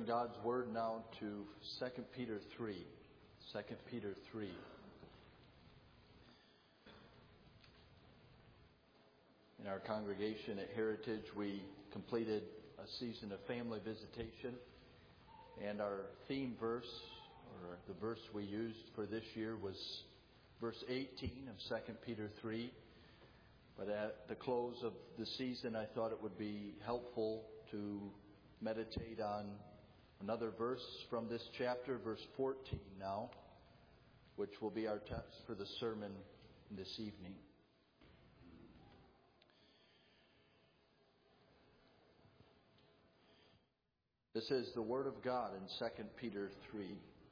turning God's Word now to 2 Peter 3. 2 Peter 3. In our congregation at Heritage, we completed a season of family visitation, and our theme verse, or the verse we used for this year, was verse 18 of 2 Peter 3. But at the close of the season, I thought it would be helpful to meditate on another verse from this chapter, verse 14 now, which will be our text for the sermon this evening. This is the Word of God in 2 Peter 3.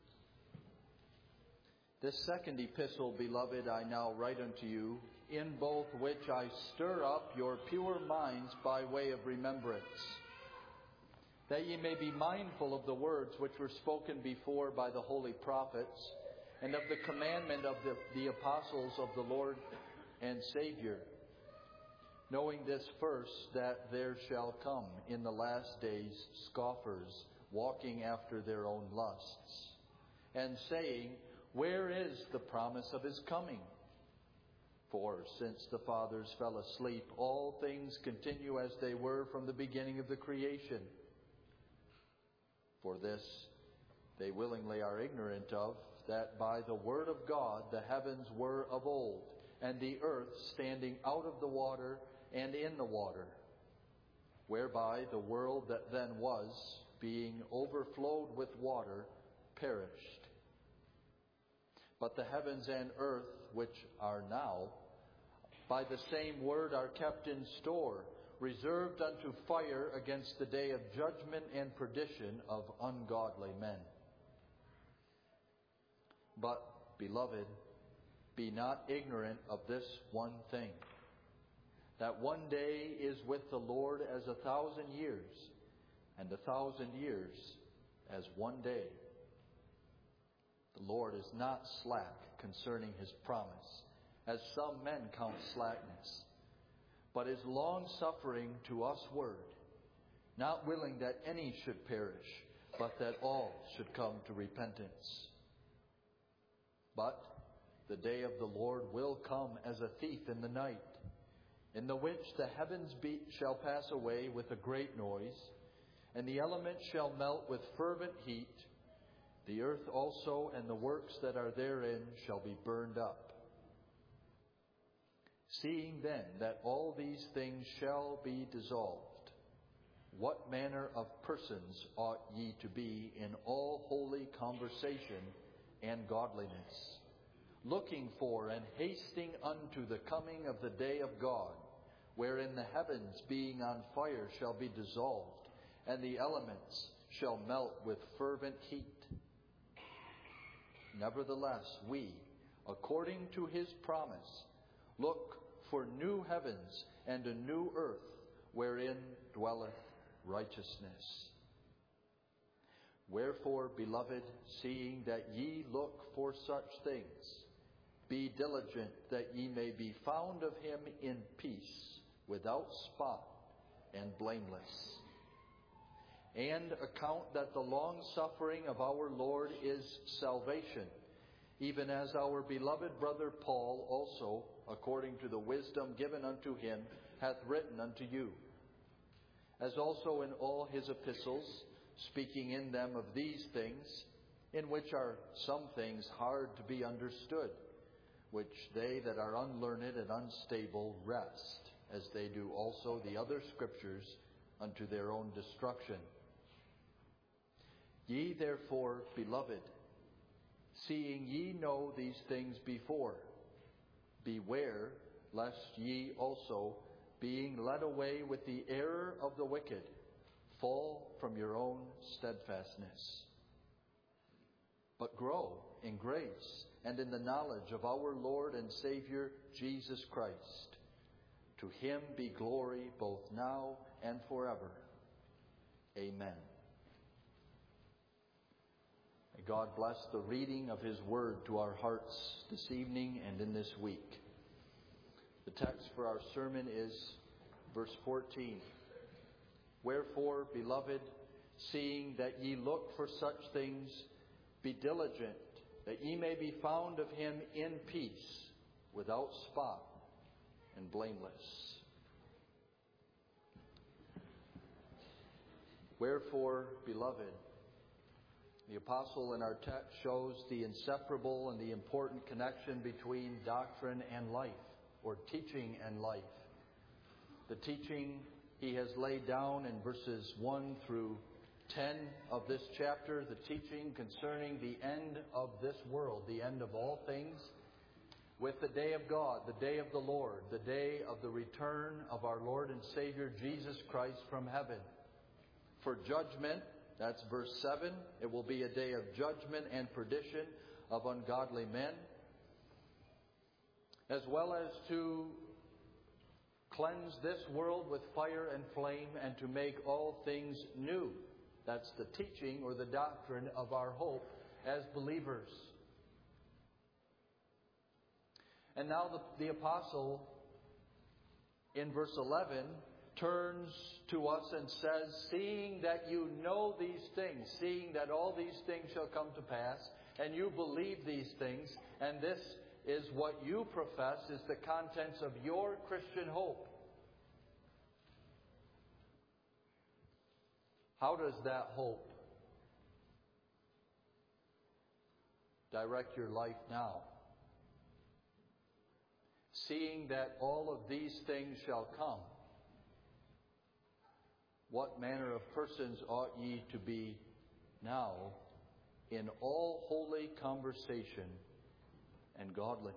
This second epistle, beloved, I now write unto you, in both which I stir up your pure minds by way of remembrance, that ye may be mindful of the words which were spoken before by the holy prophets, and of the commandment of the apostles of the Lord and Savior, knowing this first, that there shall come in the last days scoffers, walking after their own lusts, and saying, where is the promise of his coming? For since the fathers fell asleep, all things continue as they were from the beginning of the creation. For this they willingly are ignorant of, that by the word of God the heavens were of old, and the earth standing out of the water and in the water, whereby the world that then was, being overflowed with water, perished. But the heavens and earth, which are now, by the same word are kept in store, reserved unto fire against the day of judgment and perdition of ungodly men. But, beloved, be not ignorant of this one thing, that one day is with the Lord as 1,000 years, and 1,000 years as one day. The Lord is not slack concerning his promise, as some men count slackness, but is long-suffering to usward, not willing that any should perish, but that all should come to repentance. But the day of the Lord will come as a thief in the night, in the which the heavens shall pass away with a great noise, and the elements shall melt with fervent heat. The earth also and the works that are therein shall be burned up. Seeing then that all these things shall be dissolved, what manner of persons ought ye to be in all holy conversation and godliness, looking for and hasting unto the coming of the day of God, wherein the heavens being on fire shall be dissolved, and the elements shall melt with fervent heat? Nevertheless, we, according to his promise, look for new heavens and a new earth, wherein dwelleth righteousness. Wherefore, beloved, seeing that ye look for such things, be diligent that ye may be found of him in peace, without spot and blameless. And account that the long-suffering of our Lord is salvation, even as our beloved brother Paul also, according to the wisdom given unto him, hath written unto you, as also in all his epistles, speaking in them of these things, in which are some things hard to be understood, which they that are unlearned and unstable wrest, as they do also the other scriptures, unto their own destruction. Ye therefore, beloved, seeing ye know these things before, beware lest ye also, being led away with the error of the wicked, fall from your own steadfastness. But grow in grace and in the knowledge of our Lord and Savior Jesus Christ. To him be glory both now and forever. Amen. May God bless the reading of his word to our hearts this evening and in this week. The text for our sermon is verse 14. Wherefore, beloved, seeing that ye look for such things, be diligent, that ye may be found of him in peace, without spot and blameless. Wherefore, beloved, the apostle in our text shows the inseparable and the important connection between doctrine and life, or teaching and life. The teaching he has laid down in verses 1 through 10 of this chapter, the teaching concerning the end of this world, the end of all things, with the day of God, the day of the Lord, the day of the return of our Lord and Savior Jesus Christ from heaven. For judgment, that's verse 7, it will be a day of judgment and perdition of ungodly men, as well as to cleanse this world with fire and flame and to make all things new. That's the teaching or the doctrine of our hope as believers. And now the apostle in verse 11 turns to us and says, seeing that you know these things, seeing that all these things shall come to pass, and you believe these things, and this is what you profess is the contents of your Christian hope. How does that hope direct your life now? Seeing that all of these things shall come, what manner of persons ought ye to be now in all holy conversation and godliness?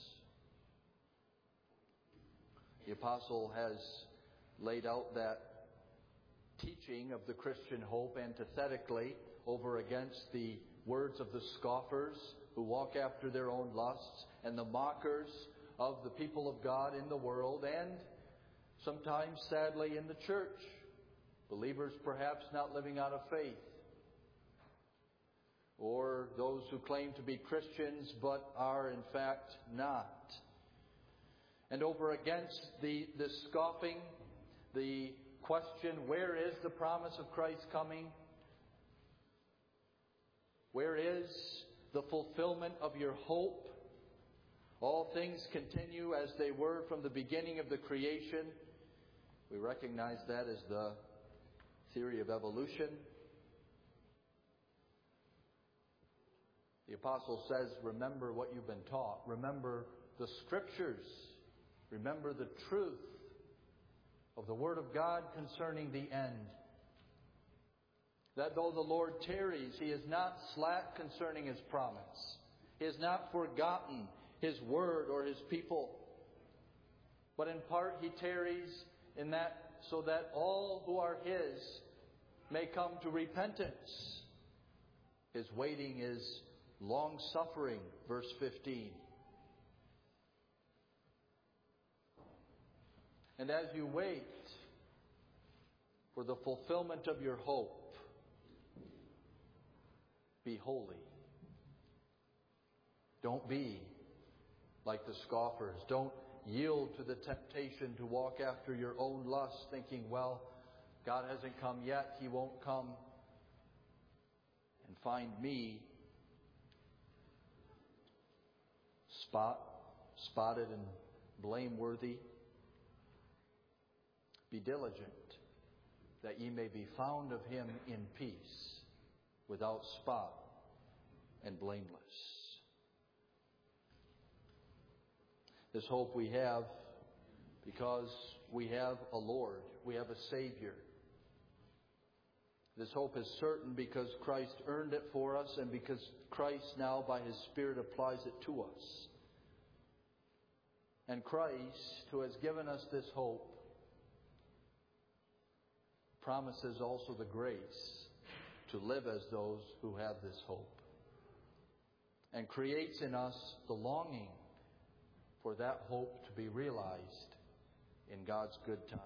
The apostle has laid out that teaching of the Christian hope antithetically over against the words of the scoffers who walk after their own lusts and the mockers of the people of God in the world and sometimes, sadly, in the church. Believers perhaps not living out of faith, or those who claim to be Christians but are in fact not. And over against the scoffing, the question, where is the promise of Christ coming? Where is the fulfillment of your hope? All things continue as they were from the beginning of the creation. We recognize that as the theory of evolution. The apostle says, remember what you've been taught. Remember the Scriptures. Remember the truth of the Word of God concerning the end. That though the Lord tarries, He is not slack concerning His promise. He has not forgotten His Word or His people. But in part He tarries in that so that all who are His may come to repentance. His waiting is long-suffering, verse 15. And as you wait for the fulfillment of your hope, be holy. Don't be like the scoffers. Don't yield to the temptation to walk after your own lust, thinking, well, God hasn't come yet, He won't come. And find me spotted and blameworthy. Be diligent, that ye may be found of Him in peace, without spot and blameless. This hope we have because we have a Lord, we have a Savior. This hope is certain because Christ earned it for us and because Christ now by His Spirit applies it to us. And Christ, who has given us this hope, promises also the grace to live as those who have this hope, and creates in us the longing for that hope to be realized in God's good time.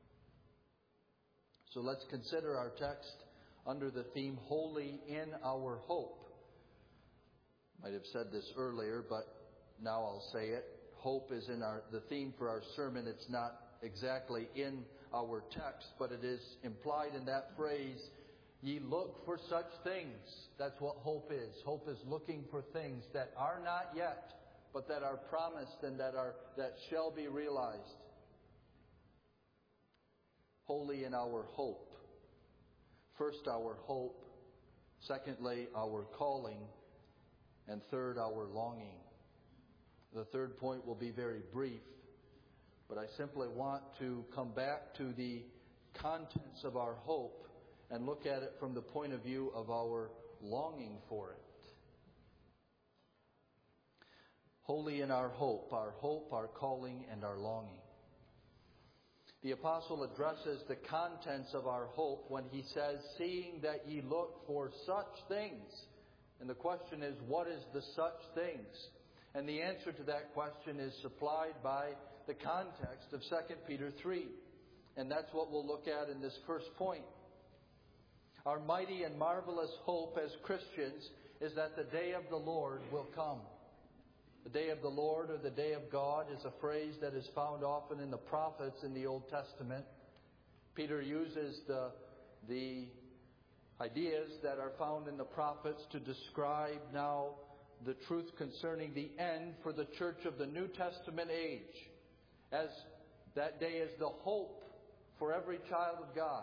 So let's consider our text under the theme, Holy in Our Hope. I might have said this earlier, but now I'll say it. Hope is in the theme for our sermon. It's not exactly in our text, but it is implied in that phrase, Ye look for such things. That's what hope is. Hope is looking for things that are not yet, but that are promised and that shall be realized. Holy in our hope. First, our hope. Secondly, our calling. And third, our longing. The third point will be very brief, but I simply want to come back to the contents of our hope and look at it from the point of view of our longing for it. Holy in our hope, our calling, and our longing. The apostle addresses the contents of our hope when he says, seeing that ye look for such things. And the question is, what is the such things? And the answer to that question is supplied by the context of 2 Peter 3. And that's what we'll look at in this first point. Our mighty and marvelous hope as Christians is that the day of the Lord will come. The day of the Lord, or the day of God, is a phrase that is found often in the prophets in the Old Testament. Peter uses the ideas that are found in the prophets to describe now the truth concerning the end for the church of the New Testament age, as that day is the hope for every child of God.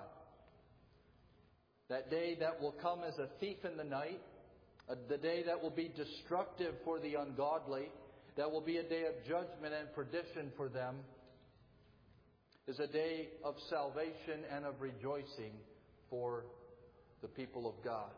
That day that will come as a thief in the night, the day that will be destructive for the ungodly, that will be a day of judgment and perdition for them, is a day of salvation and of rejoicing for the people of God.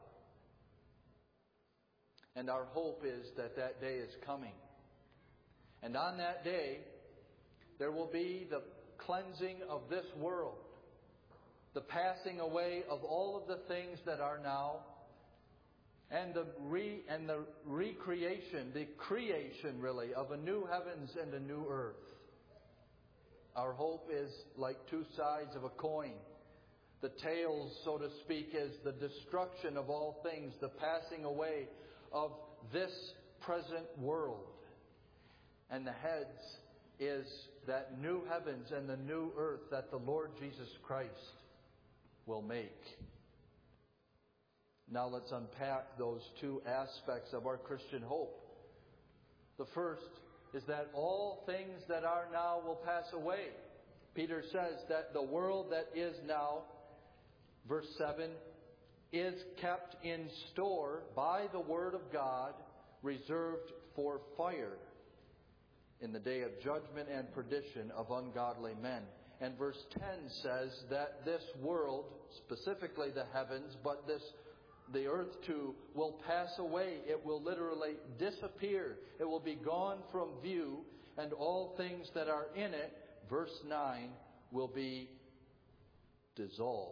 And our hope is that that day is coming. And on that day, there will be the cleansing of this world, the passing away of all of the things that are now, and the recreation, the creation really, of a new heavens and a new earth. Our hope is like two sides of a coin. The tails, so to speak, is the destruction of all things, the passing away of this present world. And the heads is that new heavens and the new earth that the Lord Jesus Christ will make. Now let's unpack those two aspects of our Christian hope. The first is that all things that are now will pass away. Peter says that the world that is now, verse 7, is kept in store by the Word of God, reserved for fire in the day of judgment and perdition of ungodly men. And verse 10 says that this world, specifically the heavens, but the earth too, will pass away. It will literally disappear. It will be gone from view, and all things that are in it, verse 9, will be dissolved.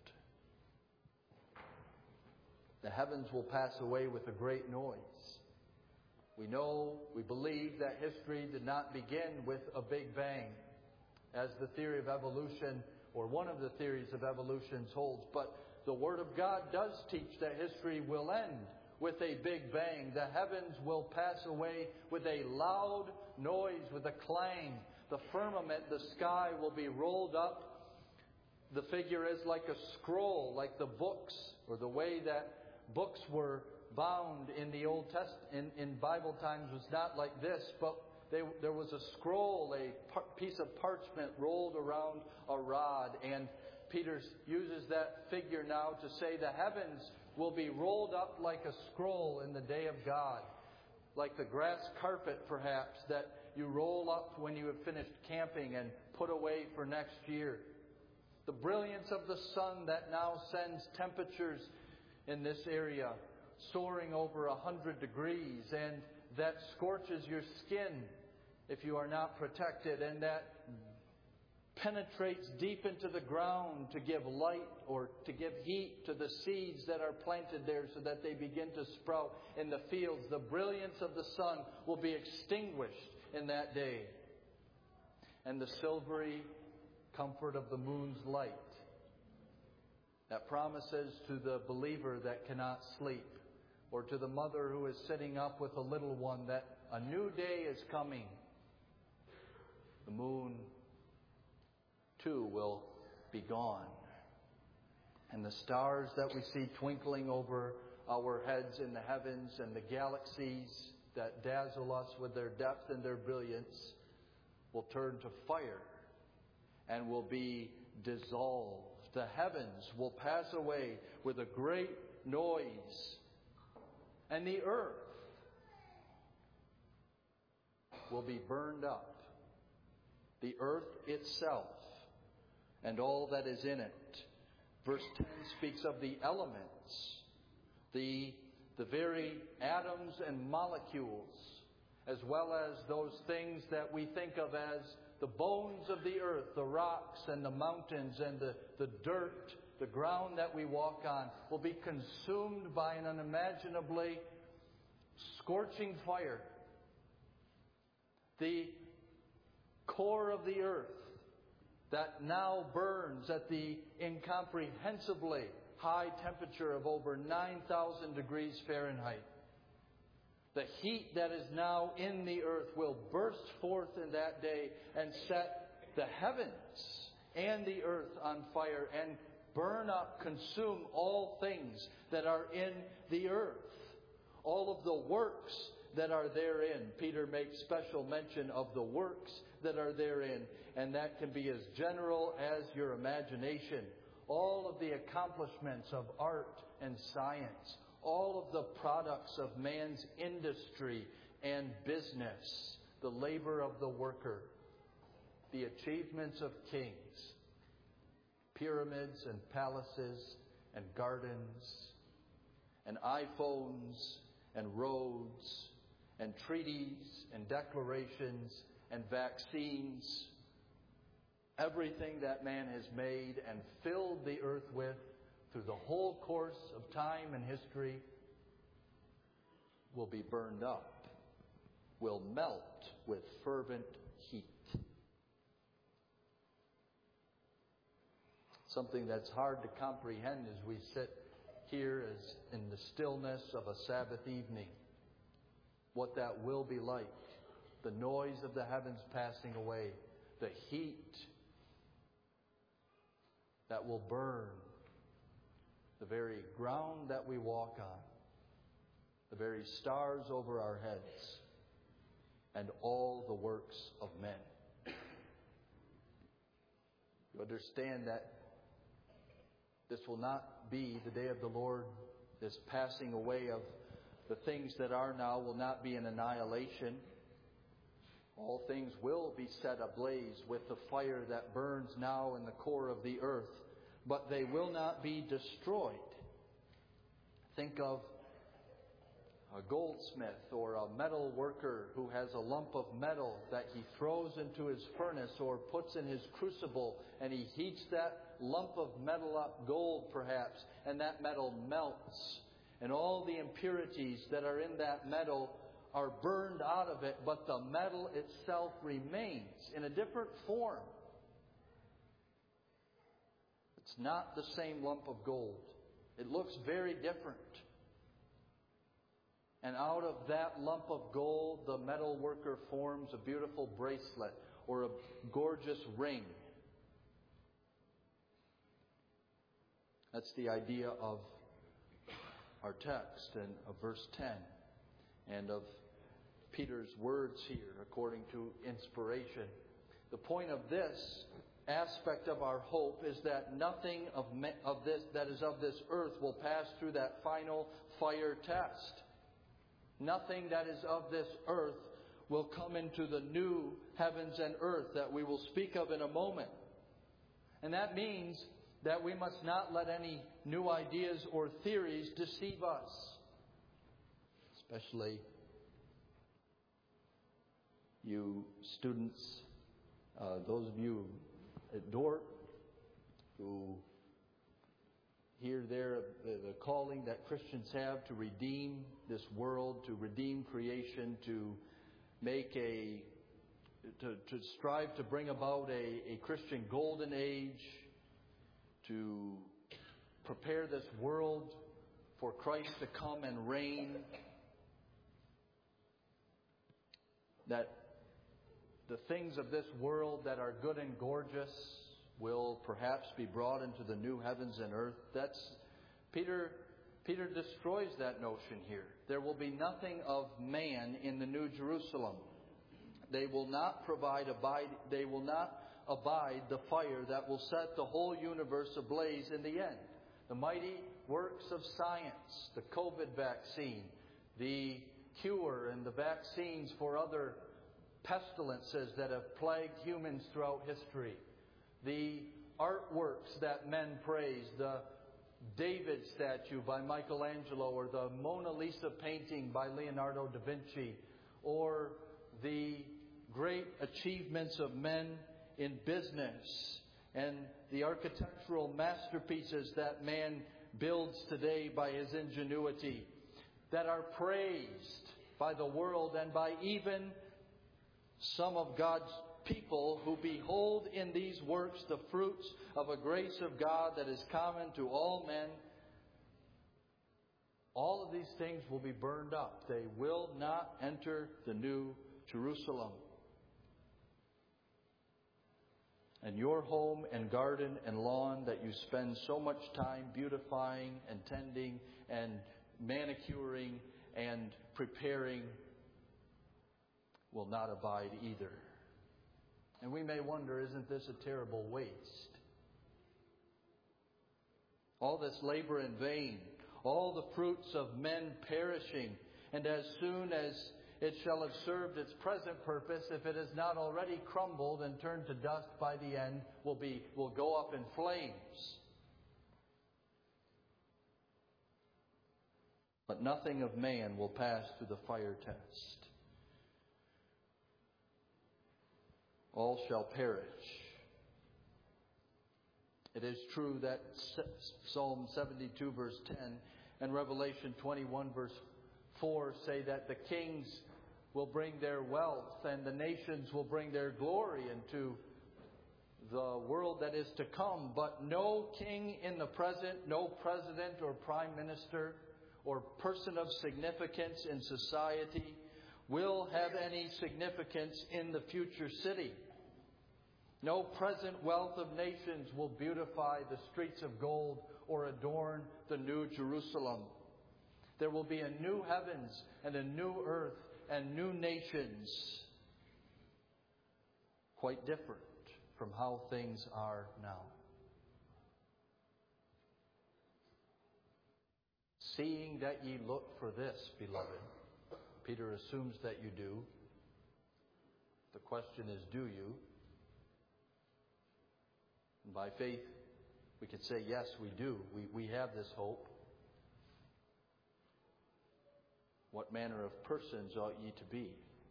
The heavens will pass away with a great noise. We believe that history did not begin with a big bang, as the theory of evolution, or one of the theories of evolution holds. But the Word of God does teach that history will end with a big bang. The heavens will pass away with a loud noise, with a clang. The firmament, the sky, will be rolled up. The figure is like a scroll, like the books, or the way that books were bound in the Old Testament, in Bible times, was not like this, but there was a scroll, a piece of parchment rolled around a rod, and Peter uses that figure now to say the heavens will be rolled up like a scroll in the day of God, like the grass carpet perhaps that you roll up when you have finished camping and put away for next year. The brilliance of the sun that now sends temperatures in this area soaring over 100 degrees, and that scorches your skin if you are not protected, and that penetrates deep into the ground to give light or to give heat to the seeds that are planted there so that they begin to sprout in the fields. The brilliance of the sun will be extinguished in that day, and the silvery comfort of the moon's light that promises to the believer that cannot sleep, or to the mother who is sitting up with a little one, that a new day is coming. The moon too will be gone. and the stars that we see twinkling over our heads in the heavens, and the galaxies that dazzle us with their depth and their brilliance will turn to fire and will be dissolved. The heavens will pass away with a great noise, and the earth will be burned up. The earth itself and all that is in it. Verse 10 speaks of the elements, the very atoms and molecules, as well as those things that we think of as the bones of the earth, the rocks and the mountains and the dirt, the ground that we walk on, will be consumed by an unimaginably scorching fire. The core of the earth that now burns at the incomprehensibly high temperature of over 9,000 degrees Fahrenheit. The heat that is now in the earth will burst forth in that day and set the heavens and the earth on fire and burn up, consume all things that are in the earth. All of the works that are therein. Peter makes special mention of the works that are therein, and that can be as general as your imagination. All of the accomplishments of art and science, all of the products of man's industry and business, the labor of the worker, the achievements of kings, pyramids and palaces and gardens and iPhones and roads and treaties and declarations and vaccines, everything that man has made and filled the earth with through the whole course of time and history will be burned up, will melt with fervent heat. Something that's hard to comprehend as we sit here as in the stillness of a Sabbath evening. What that will be like. The noise of the heavens passing away. The heat that will burn the very ground that we walk on. The very stars over our heads. And all the works of men. You understand that this will not be the day of the Lord. This passing away of the things that are now will not be an annihilation. All things will be set ablaze with the fire that burns now in the core of the earth, but they will not be destroyed. Think of a goldsmith or a metal worker who has a lump of metal that he throws into his furnace or puts in his crucible, and he heats that lump of metal up, gold perhaps, and that metal melts. And all the impurities that are in that metal are burned out of it, but the metal itself remains in a different form. It's not the same lump of gold. It looks very different. And out of that lump of gold, the metal worker forms a beautiful bracelet or a gorgeous ring. That's the idea of our text and of verse 10 and of Peter's words here according to inspiration. The point of this aspect of our hope is that nothing of this that is of this earth will pass through that final fire test. Nothing that is of this earth will come into the new heavens and earth that we will speak of in a moment. And that means that we must not let any new ideas or theories deceive us. Especially you students, those of you at Dordt who hear there the calling that Christians have to redeem this world, to redeem creation, to make to strive to bring about a Christian golden age, to prepare this world for Christ to come and reign. That the things of this world that are good and gorgeous will perhaps be brought into the new heavens and earth. Peter destroys that notion here. There will be nothing of man in the New Jerusalem. They will not abide the fire that will set the whole universe ablaze in the end. The mighty works of science, the COVID vaccine, the cure and the vaccines for other pestilences that have plagued humans throughout history, the artworks that men praise, the David statue by Michelangelo, or the Mona Lisa painting by Leonardo da Vinci, or the great achievements of men in business and the architectural masterpieces that man builds today by his ingenuity, that are praised by the world and by even some of God's people who behold in these works the fruits of a grace of God that is common to all men. All of these things will be burned up. They will not enter the New Jerusalem. And your home and garden and lawn that you spend so much time beautifying and tending and manicuring and preparing will not abide either. And we may wonder, isn't this a terrible waste? All this labor in vain, all the fruits of men perishing, and as soon as it shall have served its present purpose, if it has not already crumbled and turned to dust by the end, will go up in flames. But nothing of man will pass through the fire test. All shall perish. It is true that Psalm 72 verse 10 and Revelation 21 verse 4 say that the kings will bring their wealth and the nations will bring their glory into the world that is to come. But no king in the present, no president or prime minister or person of significance in society will have any significance in the future city. No present wealth of nations will beautify the streets of gold or adorn the New Jerusalem. There will be a new heavens and a new earth and new nations, quite different from how things are now. Seeing that ye look for this, beloved. Peter assumes that you do. The question is, do you? And by faith, we could say, yes, we do. We have this hope. What manner of persons ought ye to be?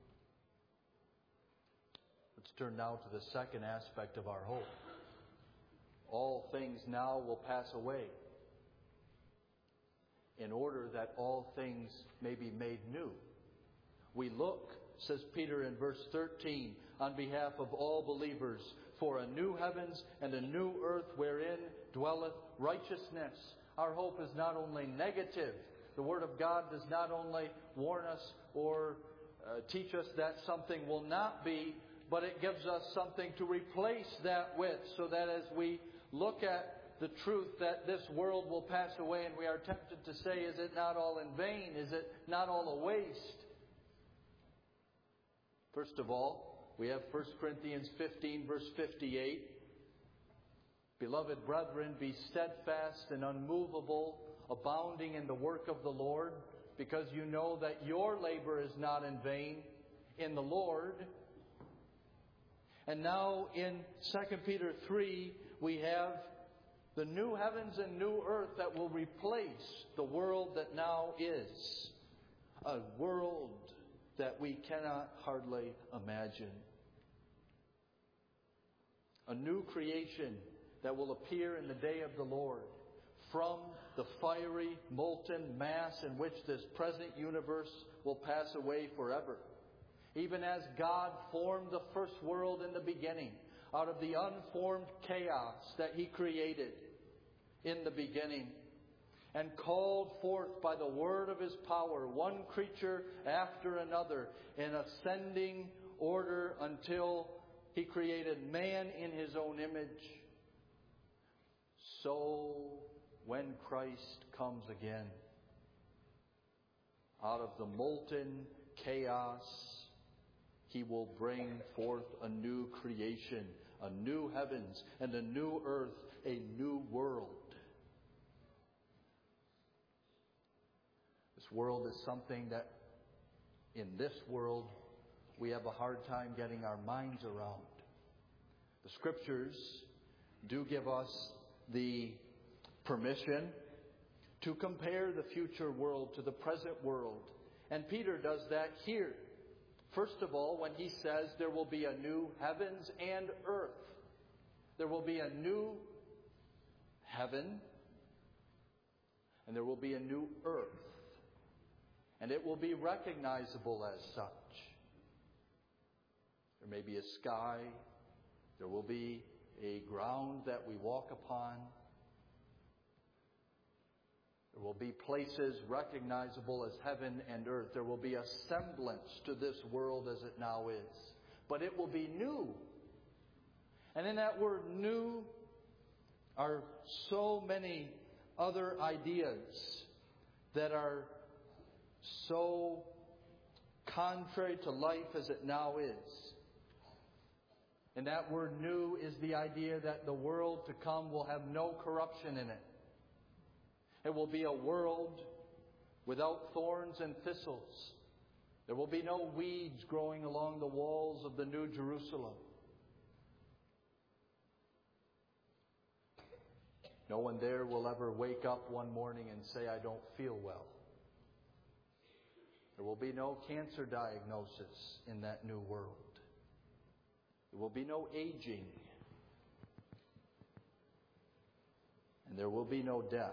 Let's turn now to the second aspect of our hope. All things now will pass away, in order that all things may be made new. We look, says Peter in verse 13, on behalf of all believers, for a new heavens and a new earth wherein dwelleth righteousness. Our hope is not only negative. The Word of God does not only warn us or teach us that something will not be, but it gives us something to replace that with, so that as we look at the truth that this world will pass away and we are tempted to say, is it not all in vain? Is it not all a waste? First of all, we have 1 Corinthians 15 verse 58. Beloved brethren, be steadfast and unmovable, abounding in the work of the Lord, because you know that your labor is not in vain in the Lord. And now in 2 Peter 3, we have the new heavens and new earth that will replace the world that now is. A world that we cannot hardly imagine. A new creation that will appear in the day of the Lord, from the fiery, molten mass in which this present universe will pass away forever. Even as God formed the first world in the beginning, out of the unformed chaos that He created in the beginning, and called forth by the word of His power one creature after another in ascending order until He created man in His own image. so when Christ comes again, out of the molten chaos, He will bring forth a new creation, a new heavens and a new earth, a new world. This world is something that in this world we have a hard time getting our minds around. The Scriptures do give us the permission to compare the future world to the present world. And Peter does that here. First of all, when he says there will be a new heavens and earth. There will be a new heaven and there will be a new earth. And it will be recognizable as such. There may be a sky. There will be a ground that we walk upon. There will be places recognizable as heaven and earth. There will be a semblance to this world as it now is. But it will be new. And in that word new are so many other ideas that are so contrary to life as it now is. And that word new is the idea that the world to come will have no corruption in it. It will be a world without thorns and thistles. There will be no weeds growing along the walls of the New Jerusalem. No one there will ever wake up one morning and say, I don't feel well. There will be no cancer diagnosis in that new world. There will be no aging. And there will be no death.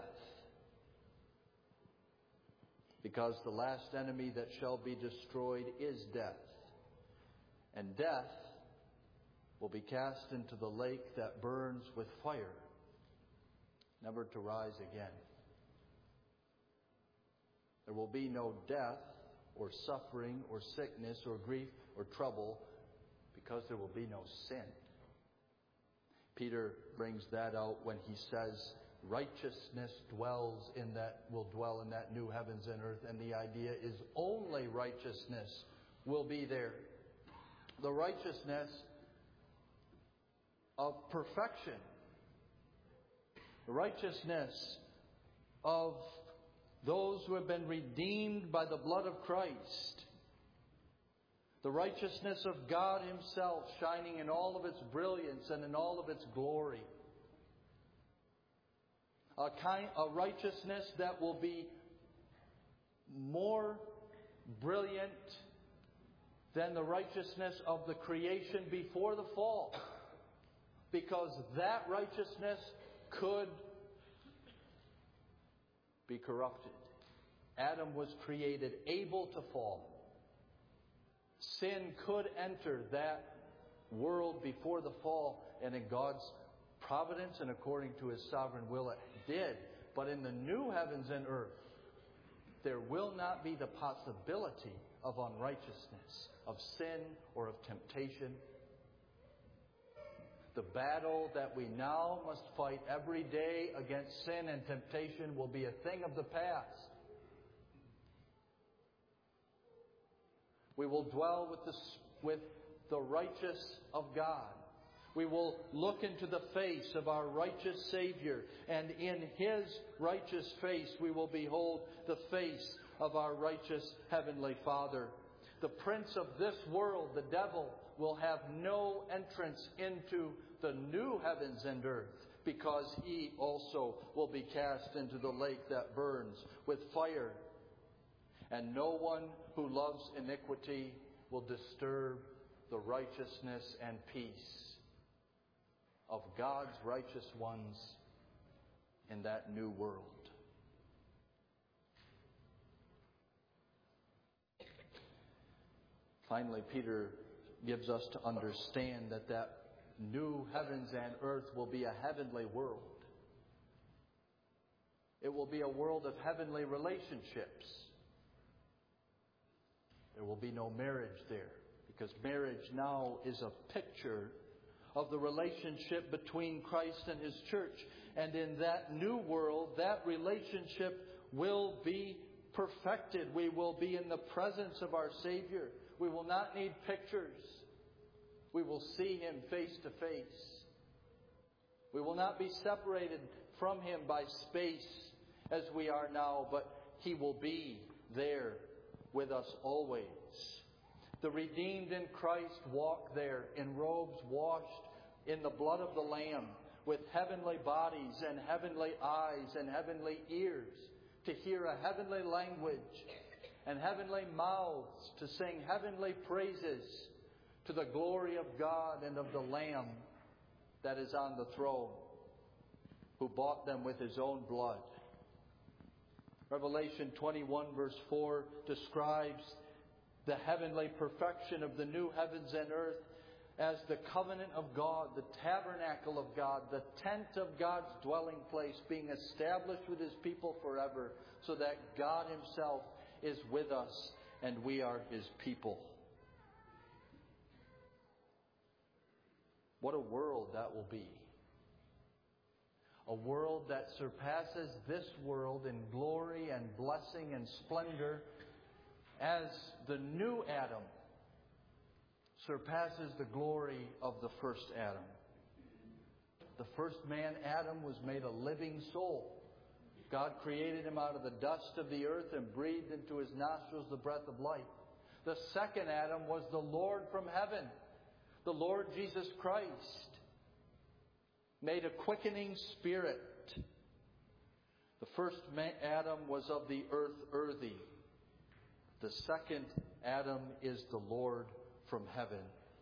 Because the last enemy that shall be destroyed is death. And death will be cast into the lake that burns with fire, never to rise again. There will be no death or suffering or sickness or grief or trouble because there will be no sin. Peter brings that out when he says righteousness will dwell in that new heavens and earth, and the idea is only righteousness will be there. The righteousness of perfection. The righteousness of those who have been redeemed by the blood of Christ. The righteousness of God Himself shining in all of its brilliance and in all of its glory. A righteousness that will be more brilliant than the righteousness of the creation before the fall. Because that righteousness could be corrupted. Adam was created able to fall. Sin could enter that world before the fall, and in God's providence and according to His sovereign will it did. But in the new heavens and earth, there will not be the possibility of unrighteousness, of sin, or of temptation. The battle that we now must fight every day against sin and temptation will be a thing of the past. We will dwell with the righteous of God. We will look into the face of our righteous Savior, and in His righteous face we will behold the face of our righteous Heavenly Father. The prince of this world, the devil, will have no entrance into the new heavens and earth, because he also will be cast into the lake that burns with fire. And no one who loves iniquity will disturb the righteousness and peace of God's righteous ones in that new world. Finally, Peter gives us to understand that new heavens and earth will be a heavenly world. It will be a world of heavenly relationships. There will be no marriage there, because marriage now is a picture of the relationship between Christ and His church. And in that new world, that relationship will be perfected. We will be in the presence of our Savior. We will not need pictures. We will see Him face to face. We will not be separated from Him by space as we are now, but He will be there with us always. The redeemed in Christ walk there in robes washed in the blood of the Lamb, with heavenly bodies and heavenly eyes and heavenly ears to hear a heavenly language and heavenly mouths to sing heavenly praises to the glory of God and of the Lamb that is on the throne, who bought them with His own blood. Revelation 21 verse 4 describes the heavenly perfection of the new heavens and earth as the covenant of God, the tabernacle of God, the tent of God's dwelling place, being established with His people forever, so that God Himself is with us and we are His people. What a world that will be. A world that surpasses this world in glory and blessing and splendor, as the new Adam surpasses the glory of the first Adam. The first man, Adam, was made a living soul. God created him out of the dust of the earth and breathed into his nostrils the breath of life. The second Adam was the Lord from heaven, the Lord Jesus Christ, made a quickening spirit. The first Adam was of the earth earthy. The second Adam is the Lord from heaven.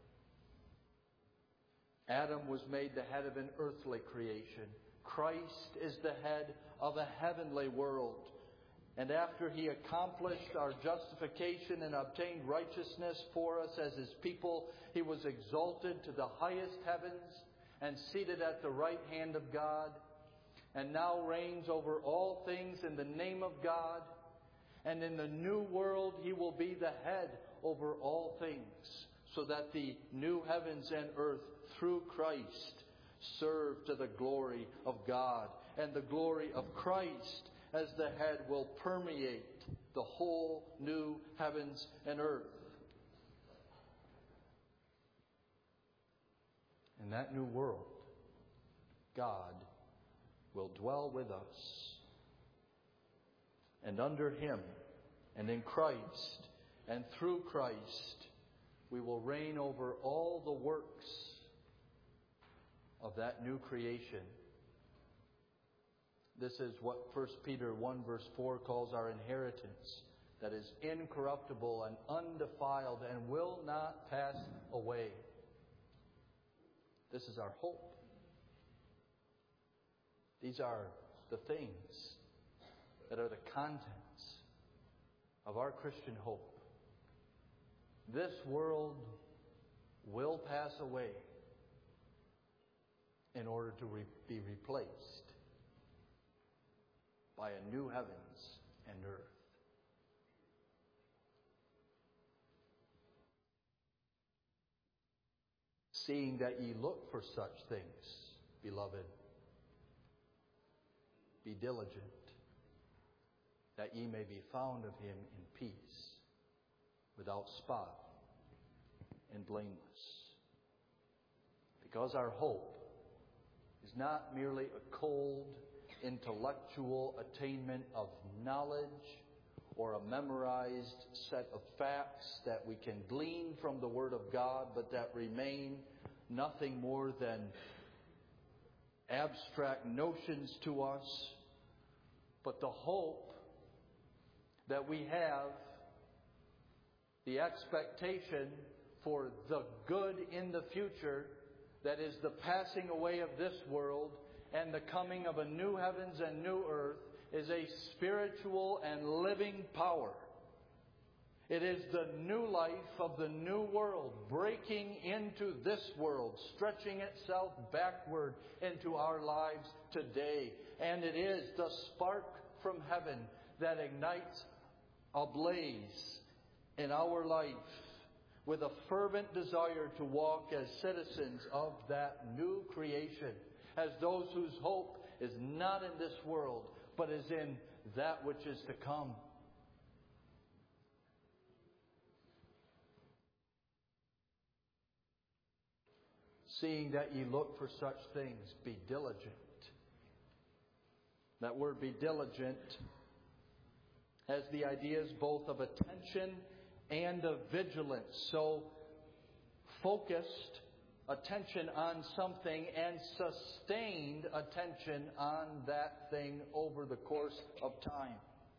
Adam was made the head of an earthly creation. Christ is the head of a heavenly world. And after He accomplished our justification and obtained righteousness for us as His people, He was exalted to the highest heavens and seated at the right hand of God, and now reigns over all things in the name of God. And in the new world, He will be the head over all things, so that the new heavens and earth through Christ serve to the glory of God. And the glory of Christ as the head will permeate the whole new heavens and earth. In that new world, God will dwell with us. And under Him and in Christ and through Christ, we will reign over all the works of that new creation. This is what 1 Peter 1 verse 4 calls our inheritance, that is incorruptible and undefiled and will not pass away. This is our hope. These are the things that are the contents of our Christian hope. This world will pass away in order to be replaced by a new heavens and earth. Seeing that ye look for such things, beloved, be diligent, that ye may be found of Him in peace, without spot and blameless. Because our hope is not merely a cold, intellectual attainment of knowledge or a memorized set of facts that we can glean from the Word of God, but that remain nothing more than abstract notions to us. But the hope that we have, the expectation for the good in the future, that is the passing away of this world and the coming of a new heavens and new earth, is a spiritual and living power. It is the new life of the new world breaking into this world, stretching itself backward into our lives today. And it is the spark from heaven that ignites a blaze in our life with a fervent desire to walk as citizens of that new creation, as those whose hope is not in this world, but is in that which is to come. Seeing that ye look for such things, be diligent. That word be diligent has the ideas both of attention and of vigilance. So focused attention on something and sustained attention on that thing over the course of time.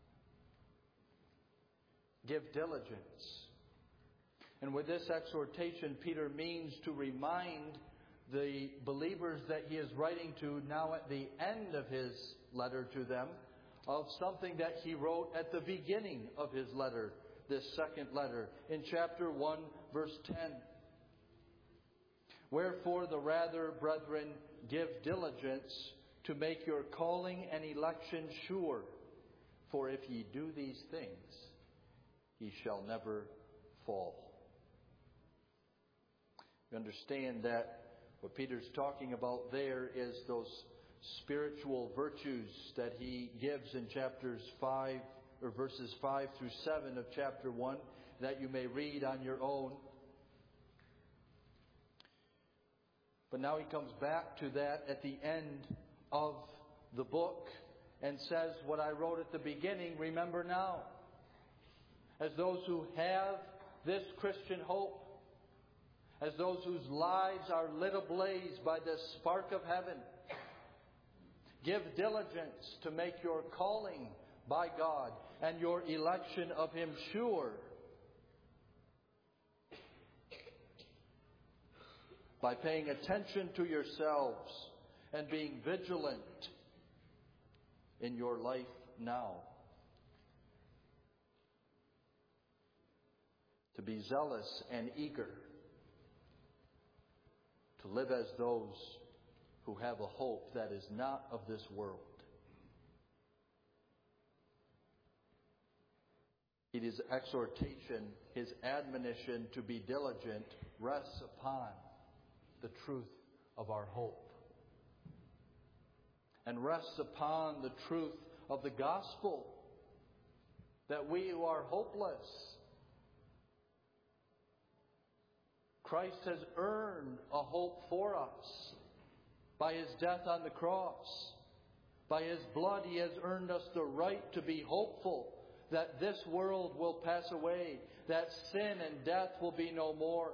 Give diligence. And with this exhortation, Peter means to remind the believers that he is writing to now at the end of his letter to them of something that he wrote at the beginning of his letter, this second letter, in chapter 1, verse 10. Wherefore the rather, brethren, give diligence to make your calling and election sure. For if ye do these things, ye shall never fall. You understand that what Peter's talking about there is those spiritual virtues that he gives in chapters 5, or verses 5 through 7 of chapter 1, that you may read on your own. But now he comes back to that at the end of the book and says, what I wrote at the beginning, remember now. As those who have this Christian hope, as those whose lives are lit ablaze by the spark of heaven, give diligence to make your calling by God and your election of Him sure. By paying attention to yourselves and being vigilant in your life now. To be zealous and eager. To live as those who have a hope that is not of this world. His exhortation, his admonition to be diligent rests upon the truth of our hope. And rests upon the truth of the gospel. That we who are hopeless, Christ has earned a hope for us by His death on the cross. By His blood He has earned us the right to be hopeful that this world will pass away, that sin and death will be no more.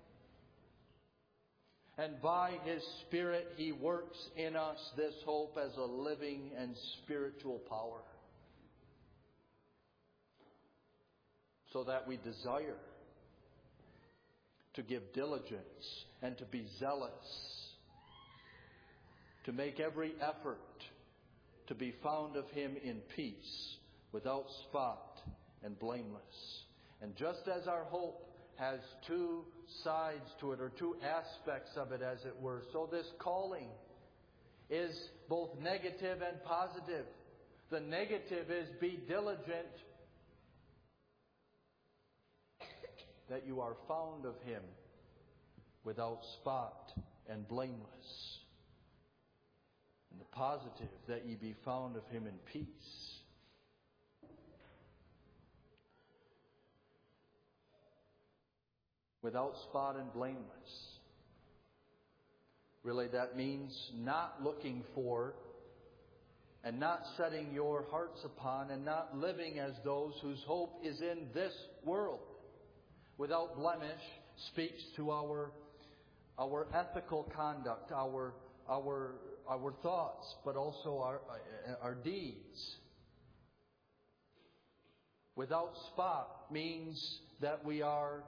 And by His Spirit He works in us this hope as a living and spiritual power. So that we desire to give diligence and to be zealous, to make every effort to be found of Him in peace, without spot and blameless. And just as our hope has two sides to it, or two aspects of it, as it were, so this calling is both negative and positive. The negative is be diligent that you are found of Him without spot and blameless. And the positive, that ye be found of Him in peace. Without spot and blameless. Really, that means not looking for and not setting your hearts upon and not living as those whose hope is in this world. Without blemish speaks to our ethical conduct, our thoughts, but also our deeds. Without spot means that we are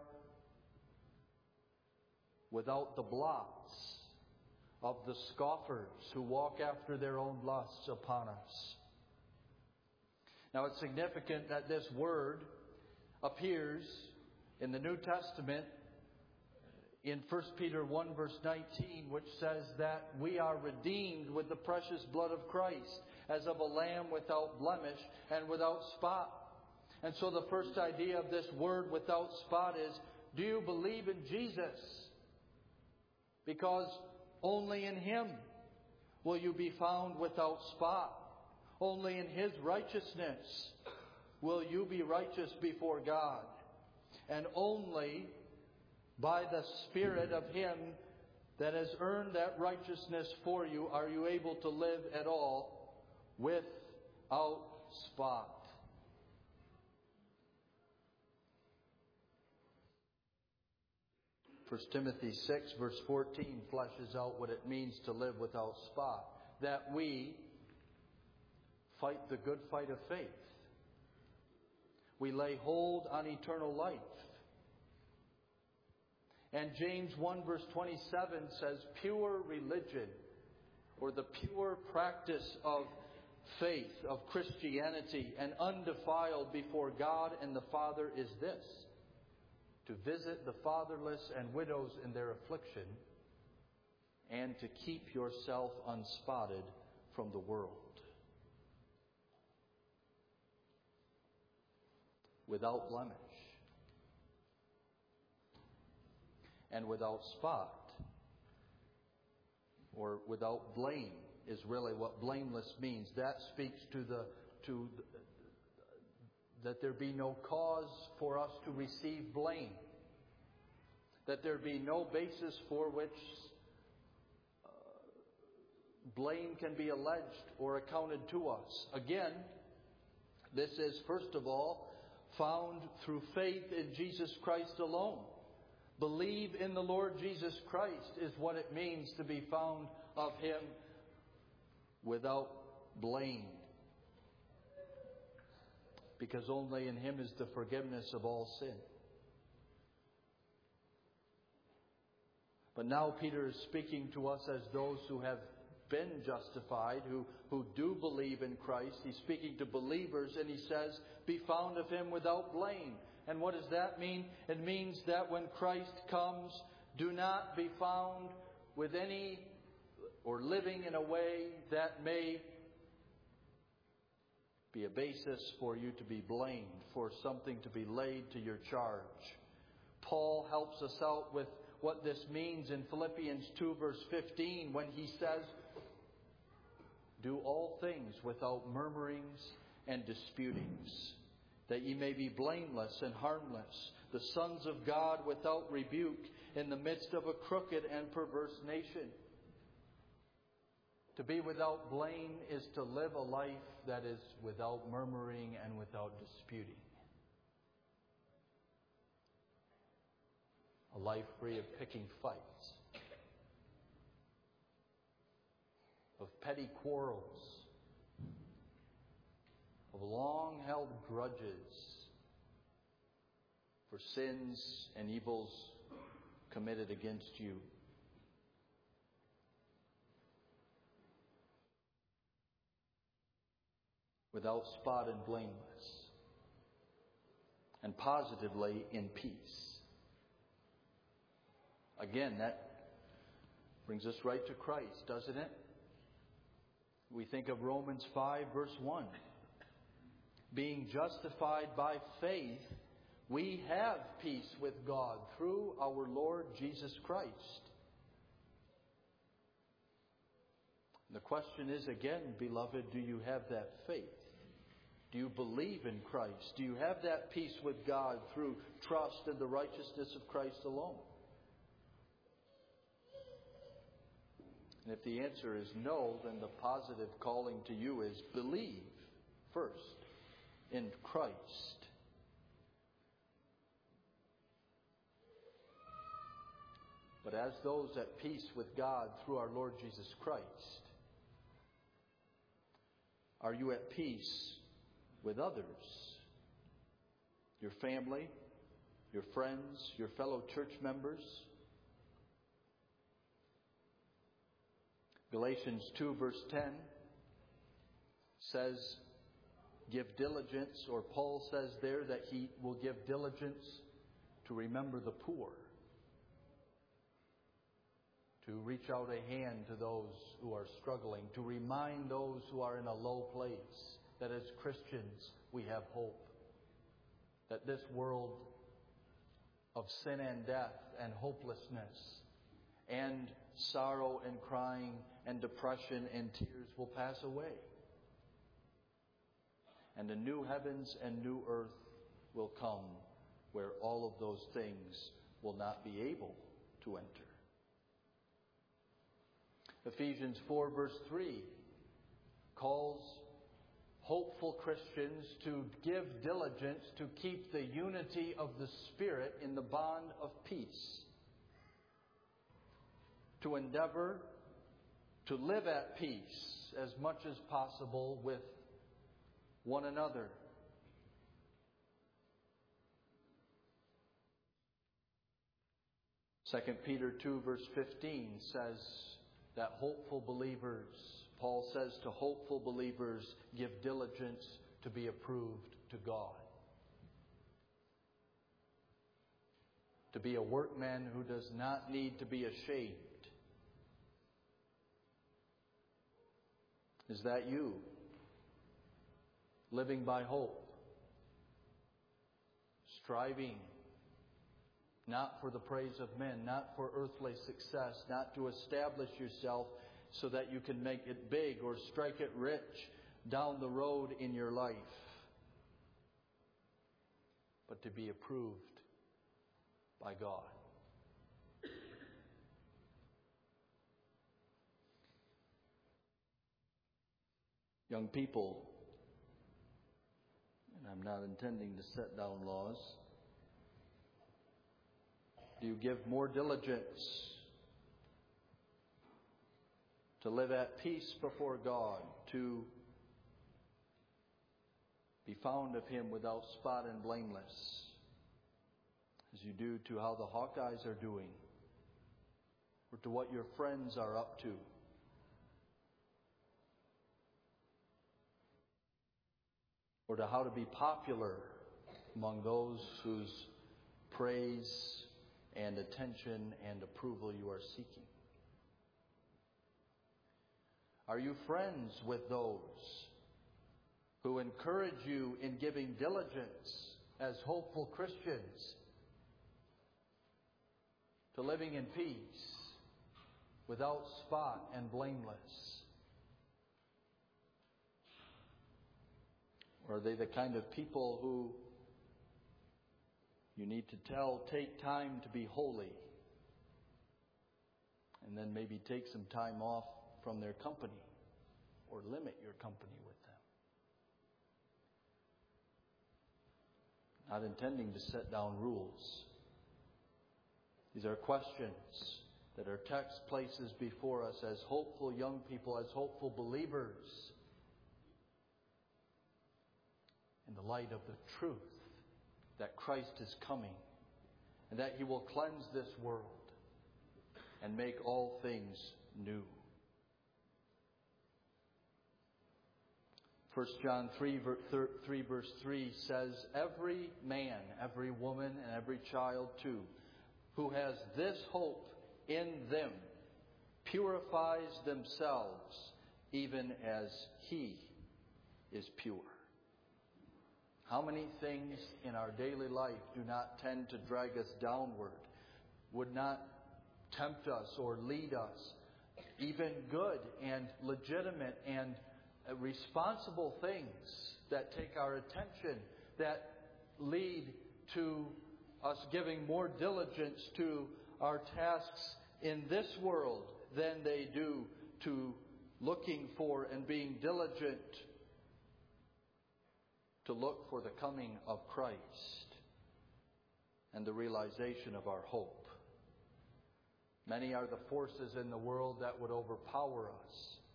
without the blots of the scoffers who walk after their own lusts upon us. Now it's significant that this word appears in the New Testament in 1 Peter 1 verse 19, which says that we are redeemed with the precious blood of Christ, as of a lamb without blemish and without spot. And so the first idea of this word without spot is Do you believe in Jesus? Because only in Him will you be found without spot. Only in His righteousness will you be righteous before God. And only by the Spirit of Him that has earned that righteousness for you are you able to live at all without spot. 1 Timothy 6 verse 14 fleshes out what it means to live without spot. That we fight the good fight of faith. We lay hold on eternal life. And James 1 verse 27 says, pure religion, or the pure practice of faith, of Christianity, and undefiled before God and the Father is this: to visit the fatherless and widows in their affliction, and to keep yourself unspotted from the world. Without blemish. And without spot. Or without blame is really what blameless means. That speaks to that there be no cause for us to receive blame. That there be no basis for which blame can be alleged or accounted to us. Again, this is first of all found through faith in Jesus Christ alone. Believe in the Lord Jesus Christ is what it means to be found of Him without blame. Because only in Him is the forgiveness of all sin. But now Peter is speaking to us as those who have been justified, who do believe in Christ. He's speaking to believers, and he says, be found of Him without blame. And what does that mean? It means that when Christ comes, do not be found with any, or living in a way that may be a basis for you to be blamed, for something to be laid to your charge. Paul helps us out with what this means in Philippians 2 verse 15 when he says, do all things without murmurings and disputings, that ye may be blameless and harmless, the sons of God without rebuke, in the midst of a crooked and perverse nation. To be without blame is to live a life that is without murmuring and without disputing. A life free of picking fights, of petty quarrels, of long-held grudges for sins and evils committed against you. Without spot and blameless, and positively in peace. Again, that brings us right to Christ, doesn't it? We think of Romans 5 verse 1. Being justified by faith, we have peace with God through our Lord Jesus Christ. The question is again, beloved, do you have that faith? Do you believe in Christ? Do you have that peace with God through trust in the righteousness of Christ alone? And if the answer is no, then the positive calling to you is believe first in Christ. But as those at peace with God through our Lord Jesus Christ, are you at peace with others? Your family, your friends, your fellow church members? Galatians 2 verse 10 says, give diligence, or Paul says there that he will give diligence to remember the poor. To reach out a hand to those who are struggling. To remind those who are in a low place that as Christians we have hope. That this world of sin and death and hopelessness and sorrow and crying and depression and tears will pass away. And a new heavens and new earth will come where all of those things will not be able to enter. Ephesians 4 verse 3 calls hopeful Christians to give diligence to keep the unity of the Spirit in the bond of peace. To endeavor to live at peace as much as possible with one another. Second Peter 2 verse 15 says that hopeful believers, Paul says to hopeful believers, give diligence to be approved to God. To be a workman who does not need to be ashamed. Is that you? Living by hope. Striving not for the praise of men, not for earthly success, not to establish yourself so that you can make it big or strike it rich down the road in your life, but to be approved by God. Young people, and I'm not intending to set down laws, do you give more diligence to live at peace before God, to be found of Him without spot and blameless, as you do to how the Hawkeyes are doing, or to what your friends are up to? Or to how to be popular among those whose praise and attention and approval you are seeking? Are you friends with those who encourage you in giving diligence as hopeful Christians to living in peace, without spot and blameless? Or are they the kind of people who you need to tell, take time to be holy, and then maybe take some time off from their company, or limit your company with them? Not intending to set down rules. These are questions that our text places before us as hopeful young people, as hopeful believers, in the light of the truth that Christ is coming and that He will cleanse this world and make all things new. 1 John 3 verse 3 says, every man, every woman, and every child too, who has this hope in them, purifies themselves even as He is pure. How many things in our daily life do not tend to drag us downward, would not tempt us or lead us? Even good and legitimate and responsible things that take our attention, that lead to us giving more diligence to our tasks in this world than they do to looking for and being diligent to look for the coming of Christ and the realization of our hope. Many are the forces in the world that would overpower us.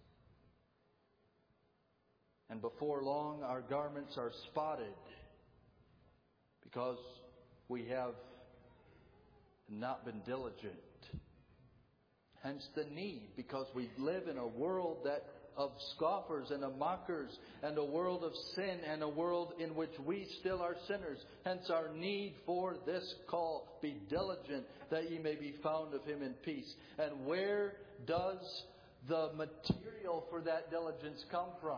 And before long, our garments are spotted because we have not been diligent. Hence the need, because we live in a world that of scoffers and of mockers, and a world of sin, and a world in which we still are sinners. Hence our need for this call, be diligent that ye may be found of Him in peace. And where does the material for that diligence come from?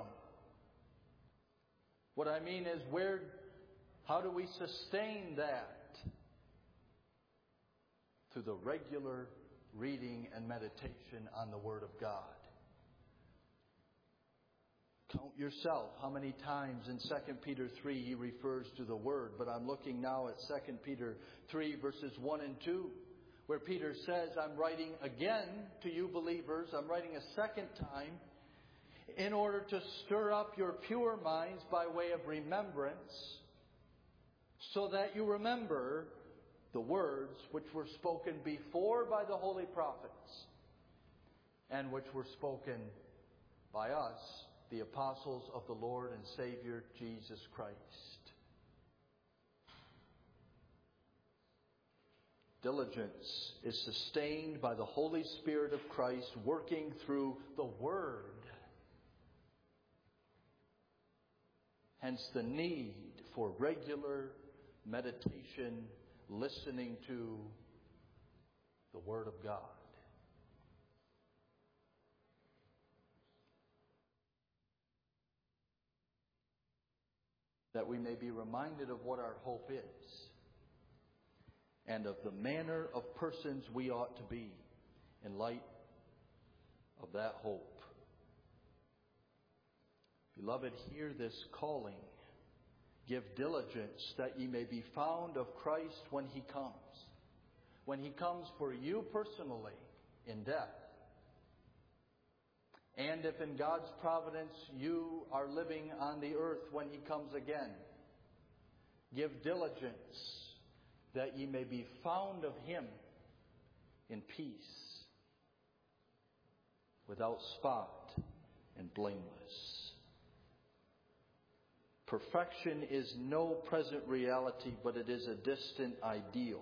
What I mean is, how do we sustain that? through the regular reading and meditation on the Word of God. Count yourself how many times in 2 Peter 3 he refers to the Word. But I'm looking now at 2 Peter 3 verses 1 and 2, where Peter says, I'm writing again to you believers, I'm writing a second time, in order to stir up your pure minds by way of remembrance, so that you remember the words which were spoken before by the holy prophets, and which were spoken by us, the apostles of the Lord and Savior Jesus Christ. Diligence is sustained by the Holy Spirit of Christ working through the Word. Hence the need for regular meditation, listening to the Word of God. That we may be reminded of what our hope is, and of the manner of persons we ought to be in light of that hope. Beloved, hear this calling. Give diligence that ye may be found of Christ when He comes. When He comes for you personally in death. And if in God's providence you are living on the earth when He comes again. Give diligence that ye may be found of Him in peace, without spot and blameless. Perfection is no present reality, but it is a distant ideal.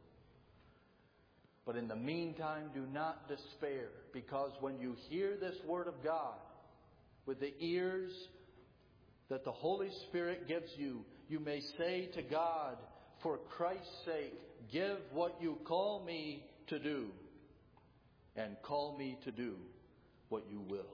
But in the meantime, do not despair, because when you hear this Word of God with the ears that the Holy Spirit gives you, you may say to God, for Christ's sake, give what you call me to do, and call me to do what you will.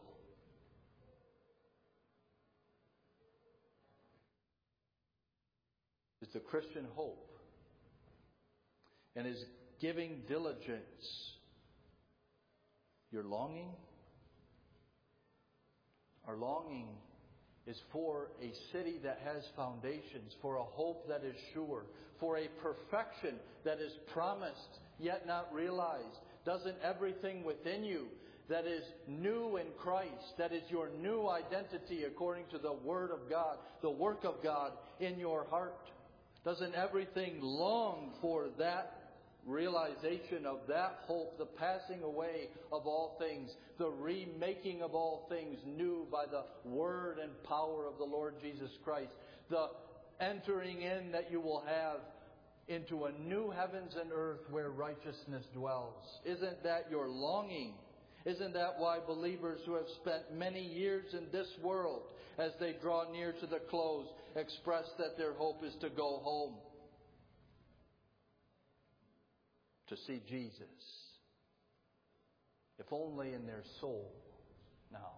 Is the Christian hope, and is giving diligence your longing? Our longing is for a city that has foundations, for a hope that is sure, for a perfection that is promised yet not realized. Doesn't everything within you that is new in Christ, that is your new identity according to the Word of God, the work of God in your heart, doesn't everything long for that realization of that hope, the passing away of all things, the remaking of all things new by the Word and power of the Lord Jesus Christ, the entering in that you will have into a new heavens and earth where righteousness dwells? Isn't that your longing? Isn't that why believers who have spent many years in this world, as they draw near to the close, express that their hope is to go home, to see Jesus, if only in their soul now,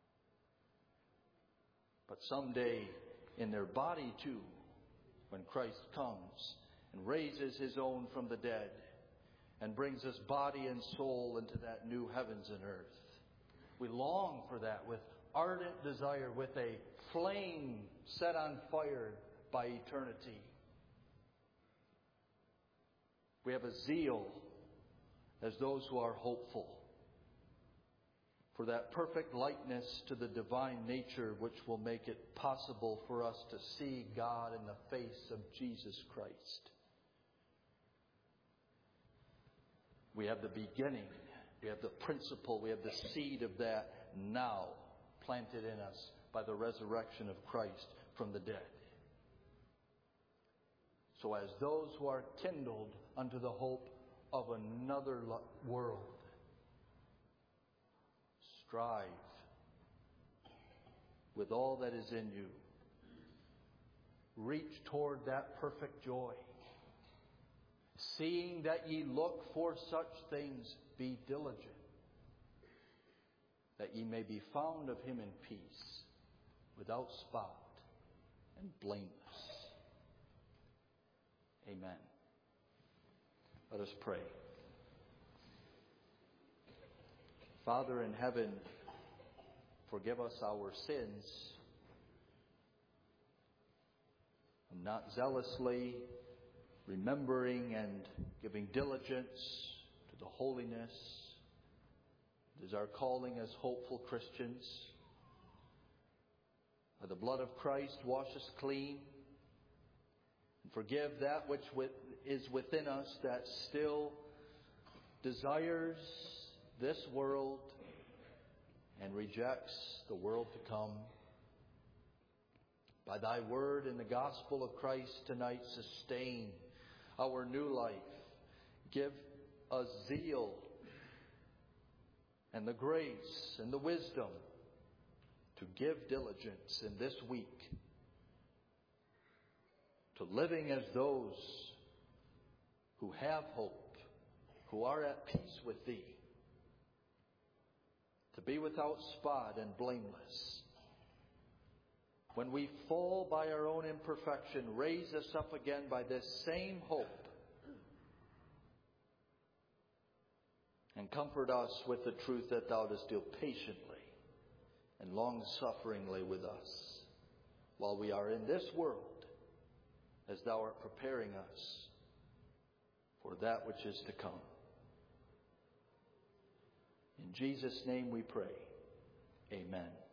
but someday in their body too, when Christ comes and raises His own from the dead and brings us body and soul into that new heavens and earth. We long for that with ardent desire, with a flame set on fire by eternity. We have a zeal as those who are hopeful for that perfect likeness to the divine nature which will make it possible for us to see God in the face of Jesus Christ. We have the beginning, we have the principle, we have the seed of that now planted in us by the resurrection of Christ from the dead. So as those who are kindled unto the hope of another world, strive with all that is in you. Reach toward that perfect joy. Seeing that ye look for such things, be diligent, that ye may be found of Him in peace, without spot and blameless. Amen. Let us pray. Father in heaven, forgive us our sins, not zealously remembering and giving diligence to the holiness that is our calling as hopeful Christians. By the blood of Christ, wash us clean and forgive that which is within us that still desires this world and rejects the world to come. By thy word in the gospel of Christ tonight, sustain our new life. Give us zeal and the grace and the wisdom to give diligence in this week to living as those who have hope, who are at peace with thee, to be without spot and blameless. When we fall by our own imperfection, raise us up again by this same hope and comfort us with the truth that thou dost deal patiently and long-sufferingly with us while we are in this world, as thou art preparing us for that which is to come. In Jesus' name we pray. Amen.